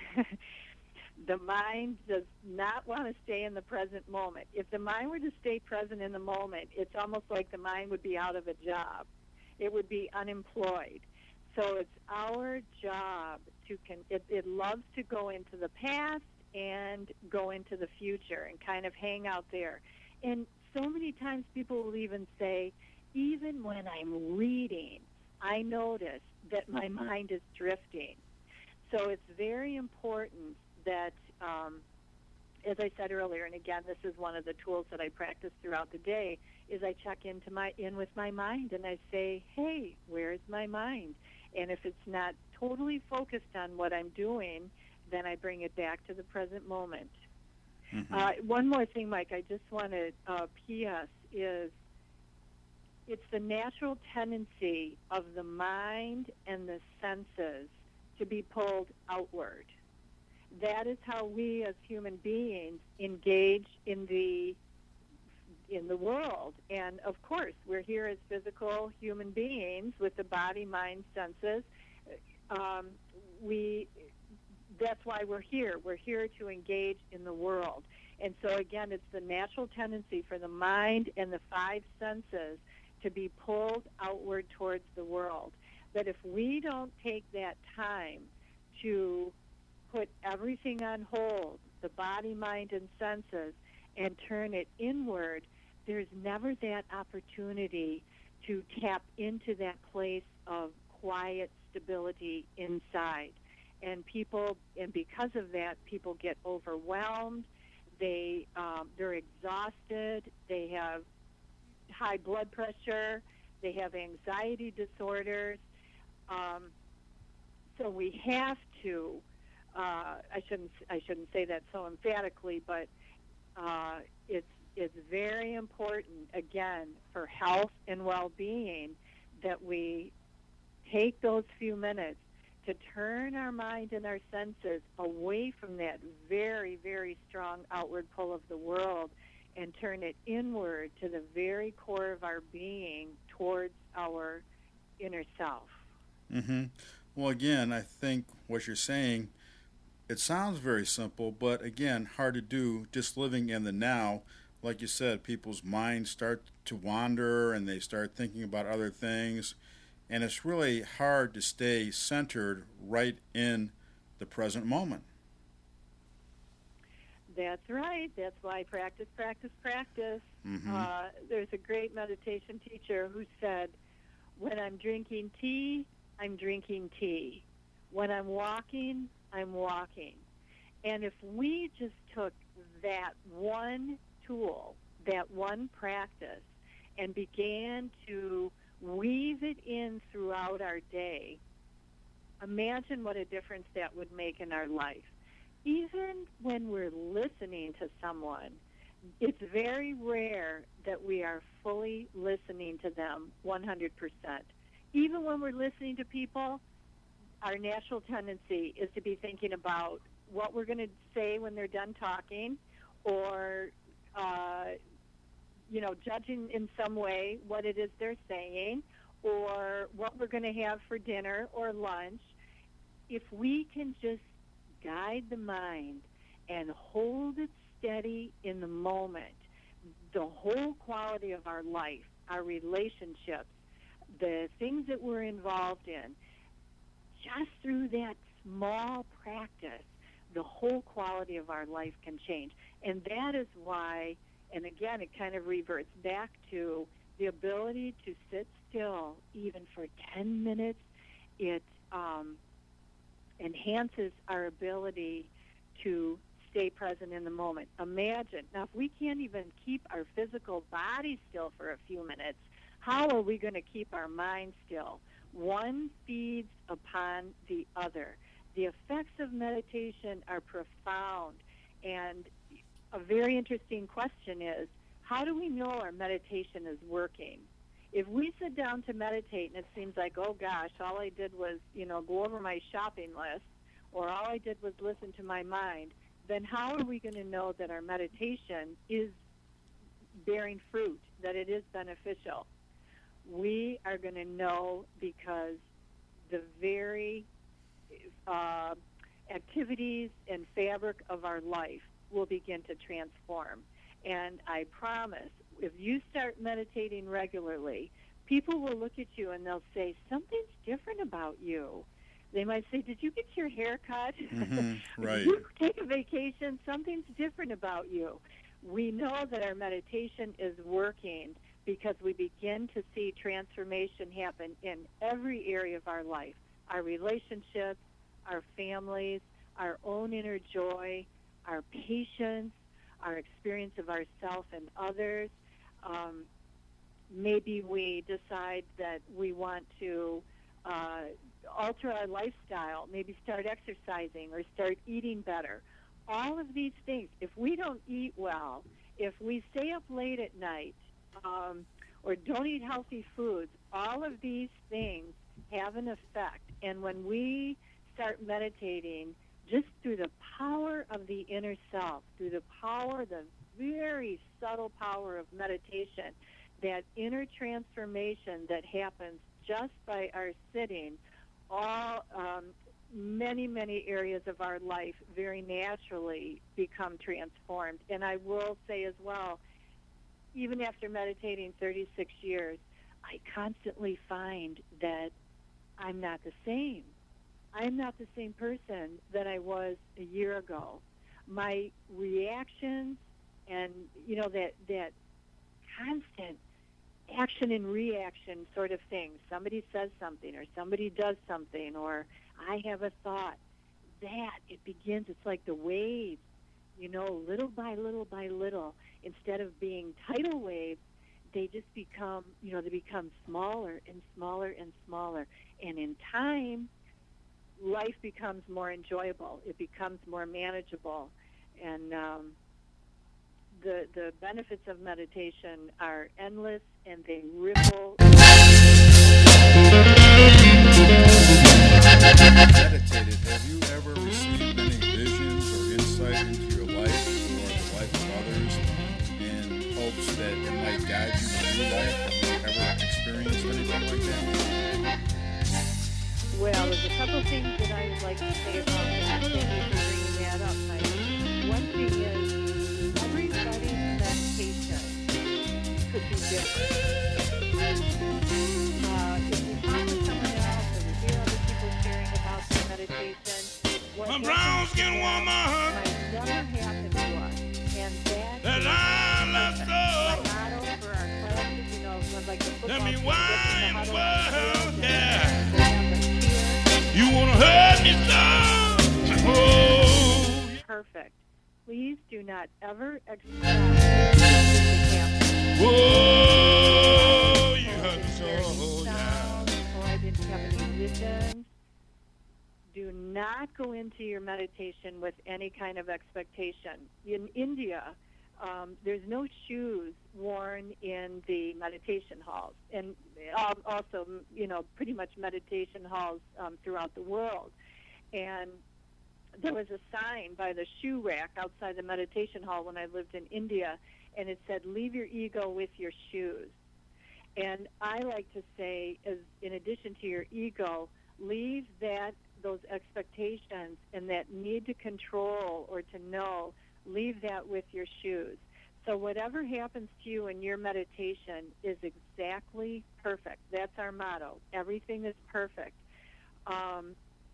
the mind does not want to stay in the present moment. If the mind were to stay present in the moment, it's almost like the mind would be out of a job. It would be unemployed. So it's our job to, con- it, it loves to go into the past and go into the future and kind of hang out there. And so many times people will even say, even when I'm reading, I notice that my mind is drifting. So it's very important that, um, as I said earlier, and again, this is one of the tools that I practice throughout the day, is I check into my in with my mind and I say, hey, where's my mind? And if it's not totally focused on what I'm doing, then I bring it back to the present moment. Mm-hmm. Uh, one more thing, Mike, I just want to uh, P S is it's the natural tendency of the mind and the senses to be pulled outward. That is how we as human beings engage in the in the world. And of course, we're here as physical human beings with the body, mind, senses. Um, we that's why we're here. We're here to engage in the world. And so again, it's the natural tendency for the mind and the five senses to be pulled outward towards the world. But if we don't take that time to put everything on hold, the body, mind, and senses, and turn it inward, there's never that opportunity to tap into that place of quiet stability inside. And people, and because of that, people get overwhelmed. They, um, they're exhausted. They have high blood pressure. They have anxiety disorders. Um, so we have to. Uh, I shouldn't. I shouldn't say that so emphatically, but uh, it's it's very important again for health and well-being that we take those few minutes to turn our mind and our senses away from that very, very strong outward pull of the world and turn it inward to the very core of our being towards our inner self. Mm-hmm. Well, again, I think what you're saying, it sounds very simple, but again, hard to do just living in the now. Like you said, people's minds start to wander and they start thinking about other things. And it's really hard to stay centered right in the present moment. That's right. That's why practice, practice, practice. Mm-hmm. Uh, there's a great meditation teacher who said, when I'm drinking tea, I'm drinking tea. When I'm walking, I'm walking. And if we just took that one tool, that one practice, and began to weave it in throughout our day, imagine what a difference that would make in our life. Even when we're listening to someone, it's very rare that we are fully listening to them one hundred percent. Even when we're listening to people, our natural tendency is to be thinking about what we're going to say when they're done talking, or uh, you know, judging in some way what it is they're saying, or what we're going to have for dinner or lunch. If we can just guide the mind and hold it steady in the moment, the whole quality of our life, our relationships, the things that we're involved in, just through that small practice, the whole quality of our life can change. And that is why, and again, it kind of reverts back to the ability to sit still even for ten minutes. It um, enhances our ability to stay present in the moment. Imagine, now if we can't even keep our physical body still for a few minutes, how are we going to keep our mind still? One feeds upon the other. The effects of meditation are profound, and a very interesting question is, how do we know our meditation is working? If we sit down to meditate and it seems like, oh gosh, all I did was, you know, go over my shopping list, or all I did was listen to my mind, then how are we going to know that our meditation is bearing fruit, that it is beneficial? We are going to know because the very uh, activities and fabric of our life will begin to transform. And I promise, if you start meditating regularly, people will look at you and they'll say, something's different about you. They might say, did you get your hair cut? Mm-hmm, right. Did you take a vacation? Something's different about you. We know that our meditation is working because we begin to see transformation happen in every area of our life, our relationships, our families, our own inner joy, our patience, our experience of ourselves and others. Um, maybe we decide that we want to uh, alter our lifestyle, maybe start exercising or start eating better. All of these things, if we don't eat well, if we stay up late at night, um, or don't eat healthy foods, all of these things have an effect. And when we start meditating, just through the power of the inner self, through the power, the very subtle power of meditation, that inner transformation that happens just by our sitting, all um, many, many areas of our life very naturally become transformed. And I will say as well, even after meditating thirty-six years, I constantly find that I'm not the same. I'm not the same person that I was a year ago. My reactions and, you know, that, that constant action and reaction sort of thing. Somebody says something or somebody does something or I have a thought. That, it begins, it's like the waves, you know, little by little by little. Instead of being tidal waves, they just become, you know, they become smaller and smaller and smaller. And in time, life becomes more enjoyable. It becomes more manageable. And um, the the benefits of meditation are endless, and they ripple. Meditated, have you ever received any visions or insight into your life or the life of others in hopes that it might guide you through life? Have you ever experienced anything like that? Well, there's a couple things that I would like to say about that. Thank you for bringing that up, Mike. One thing is, everybody's meditation could be different. Uh, if you talk to someone else or you hear other people sharing about their meditation, what my brown skin woman might never happen to us. And that, that I love so. My motto for our classes, you know, like the football Let me team, wine get in the well, huddle, yeah. they have a cheer. You wanna hurt me so? Oh. Perfect. Please do not ever expect anything to happen. Whoa, you Or hurt me to so, hear any yeah. sound, or I didn't have any visions. Do not go into your meditation with any kind of expectation. In India, um, there's no shoes worn in the meditation halls, and um, also, you know, pretty much meditation halls um, throughout the world. And there was a sign by the shoe rack outside the meditation hall when I lived in India, and it said, leave your ego with your shoes. And I like to say, as in addition to your ego, leave that those expectations and that need to control or to know, leave that with your shoes. So whatever happens to you in your meditation is exactly perfect. That's our motto. Everything is perfect. Um,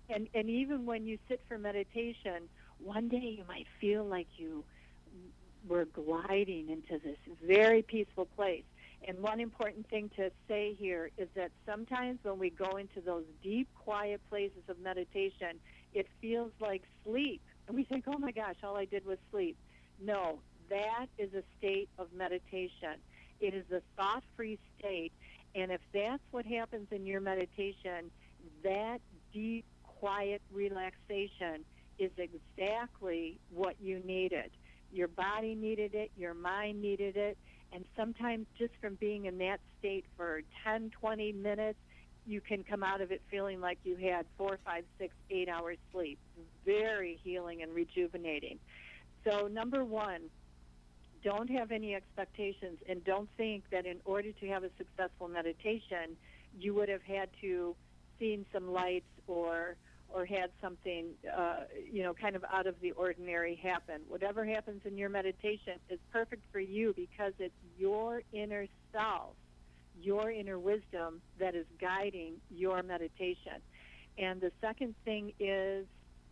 And, and even when you sit for meditation, one day you might feel like you were gliding into this very peaceful place. And one important thing to say here is that sometimes when we go into those deep, quiet places of meditation, it feels like sleep. And we think, oh my gosh, all I did was sleep. No, that is a state of meditation. It is a thought-free state. And if that's what happens in your meditation, that deep, quiet relaxation is exactly what you needed. Your body needed it, your mind needed it, and sometimes just from being in that state for ten, twenty minutes, you can come out of it feeling like you had four, five, six, eight hours sleep. Very healing and rejuvenating. So number one, don't have any expectations, and don't think that in order to have a successful meditation, you would have had to seen some lights or or had something, uh, you know, kind of out of the ordinary happen. Whatever happens in your meditation is perfect for you because it's your inner self, your inner wisdom that is guiding your meditation. And the second thing is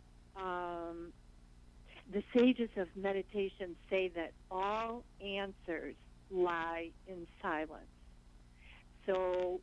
um, the sages of meditation say that all answers lie in silence. So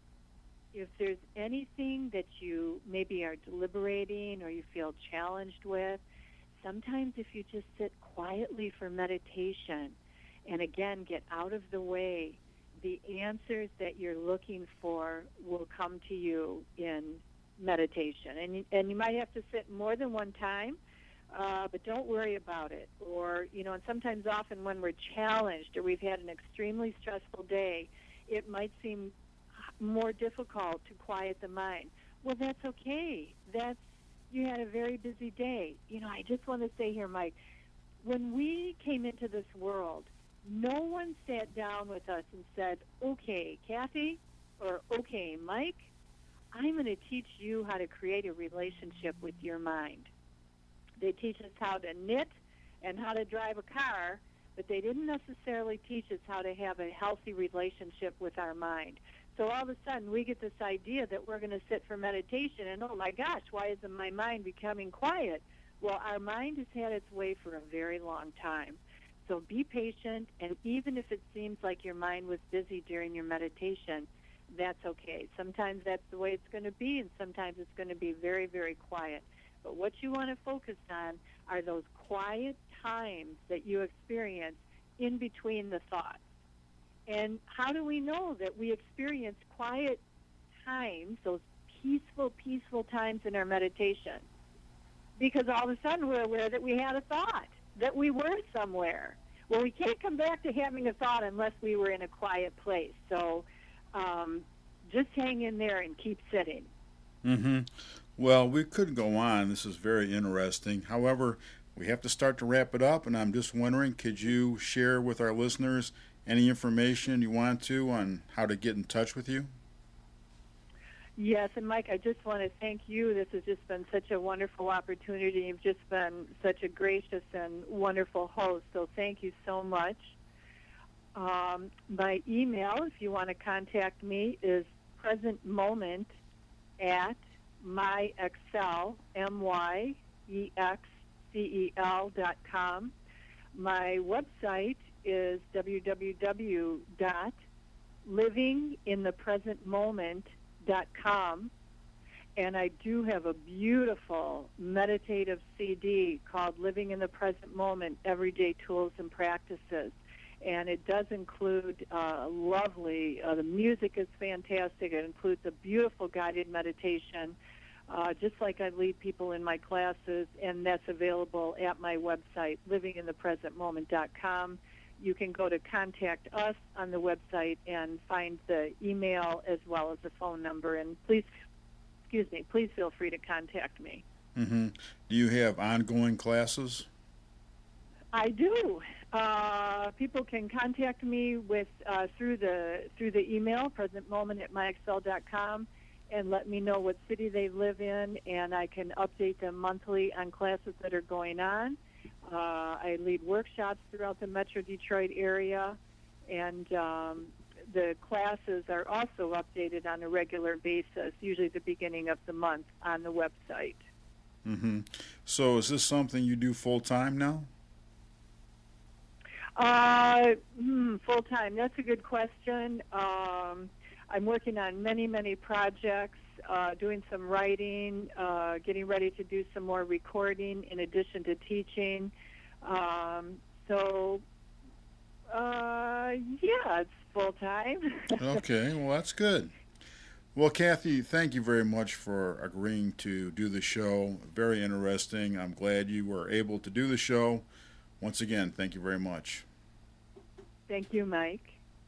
if there's anything that you maybe are deliberating or you feel challenged with, sometimes if you just sit quietly for meditation and again get out of the way, the answers that you're looking for will come to you in meditation. And you, and you might have to sit more than one time, uh, but don't worry about it. Or, you know, and sometimes often when we're challenged or we've had an extremely stressful day, it might seem more difficult to quiet the mind. Well, that's okay. That's, you had a very busy day. You know, I just want to say here, Mike, when we came into this world, no one sat down with us and said, okay, Kathy, or okay, Mike, I'm going to teach you how to create a relationship with your mind. They teach us how to knit and how to drive a car, but they didn't necessarily teach us how to have a healthy relationship with our mind. So all of a sudden we get this idea that we're going to sit for meditation and, oh my gosh, why isn't my mind becoming quiet? Well, our mind has had its way for a very long time. So be patient, and even if it seems like your mind was busy during your meditation, that's okay. Sometimes that's the way it's going to be, and sometimes it's going to be very, very quiet. But what you want to focus on are those quiet times that you experience in between the thoughts. And how do we know that we experience quiet times, those peaceful, peaceful times in our meditation? Because all of a sudden we're aware that we had a thought, that we were somewhere. Well, we can't come back to having a thought unless we were in a quiet place. So um, just hang in there and keep sitting. Mm-hmm. Well, we could go on. This is very interesting. However, we have to start to wrap it up, and I'm just wondering, could you share with our listeners any information you want to on how to get in touch with you? Yes, and Mike, I just want to thank you. This has just been such a wonderful opportunity. You've just been such a gracious and wonderful host, so thank you so much. Um, my email, if you want to contact me, is presentmoment at myexcel, M Y E X C E L dot com. My website is w w w dot living in the present moment dot com, and I do have a beautiful meditative C D called Living in the Present Moment, Everyday Tools and Practices, and it does include uh, lovely, uh, the music is fantastic. It includes a beautiful guided meditation, uh, just like I lead people in my classes, and that's available at my website, living in the present moment dot com. You can go to contact us on the website and find the email as well as the phone number. And please, excuse me, please feel free to contact me. Mm-hmm. Do you have ongoing classes? I do. Uh, people can contact me with uh, through the through the email, presentmoment at myexcel dot com, and let me know what city they live in, and I can update them monthly on classes that are going on. Uh, I lead workshops throughout the Metro Detroit area, and um, the classes are also updated on a regular basis, usually the beginning of the month on the website. Mm-hmm. So is this something you do full-time now? Uh, hmm, full-time, that's a good question. Um, I'm working on many, many projects, uh, doing some writing, uh, getting ready to do some more recording in addition to teaching. Um, so, uh, yeah, it's full-time. Okay, well, that's good. Well, Kathy, thank you very much for agreeing to do the show. Very interesting. I'm glad you were able to do the show. Once again, thank you very much. Thank you, Mike.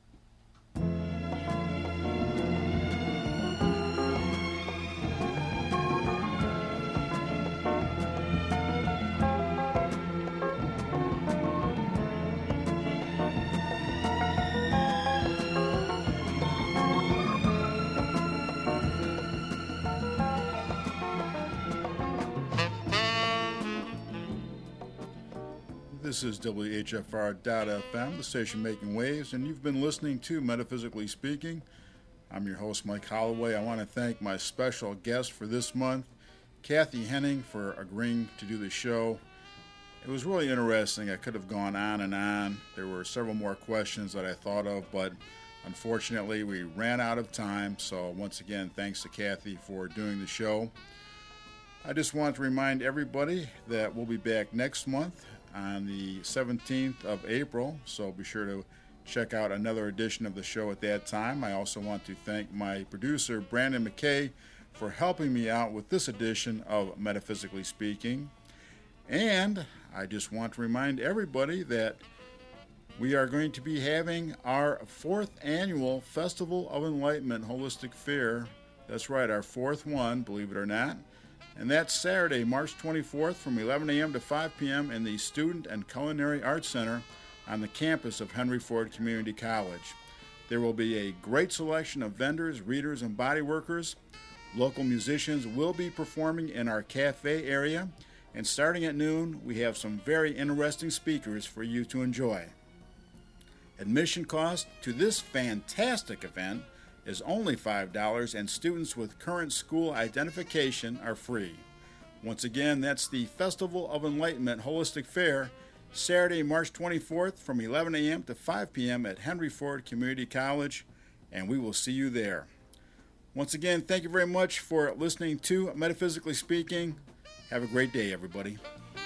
This is W H F R dot F M, the station making waves, and you've been listening to Metaphysically Speaking. I'm your host, Mike Holloway. I want to thank my special guest for this month, Kathy Henning, for agreeing to do the show. It was really interesting. I could have gone on and on. There were several more questions that I thought of, but unfortunately we ran out of time. So once again, thanks to Kathy for doing the show. I just want to remind everybody that we'll be back next month on the seventeenth of April, so be sure to check out another edition of the show at that time. I also want to thank my producer, Brandon McKay, for helping me out with this edition of Metaphysically Speaking. And I just want to remind everybody that we are going to be having our fourth annual Festival of Enlightenment Holistic Fair. That's right, our fourth one, believe it or not. And that's Saturday, March twenty-fourth from eleven a.m. to five p.m. in the Student and Culinary Arts Center on the campus of Henry Ford Community College. There will be a great selection of vendors, readers, and body workers. Local musicians will be performing in our cafe area. And starting at noon, we have some very interesting speakers for you to enjoy. Admission cost to this fantastic event is only five dollars, and students with current school identification are free. Once again, that's the Festival of Enlightenment Holistic Fair, Saturday, March twenty-fourth from eleven a.m. to five p.m. at Henry Ford Community College, and we will see you there. Once again, thank you very much for listening to Metaphysically Speaking. Have a great day, everybody.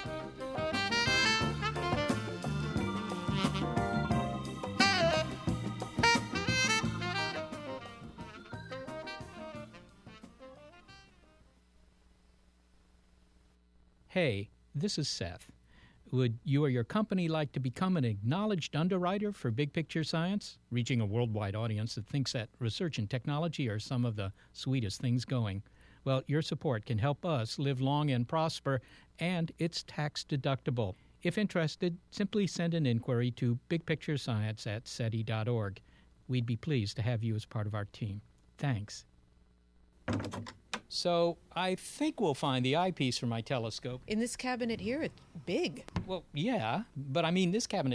Hey, this is Seth. Would you or your company like to become an acknowledged underwriter for Big Picture Science, reaching a worldwide audience that thinks that research and technology are some of the sweetest things going? Well, your support can help us live long and prosper, and it's tax deductible. If interested, simply send an inquiry to bigpicturescience at seti dot org. We'd be pleased to have you as part of our team. Thanks. So I think we'll find the eyepiece for my telescope. In this cabinet here, it's big. Well, yeah, but I mean this cabinet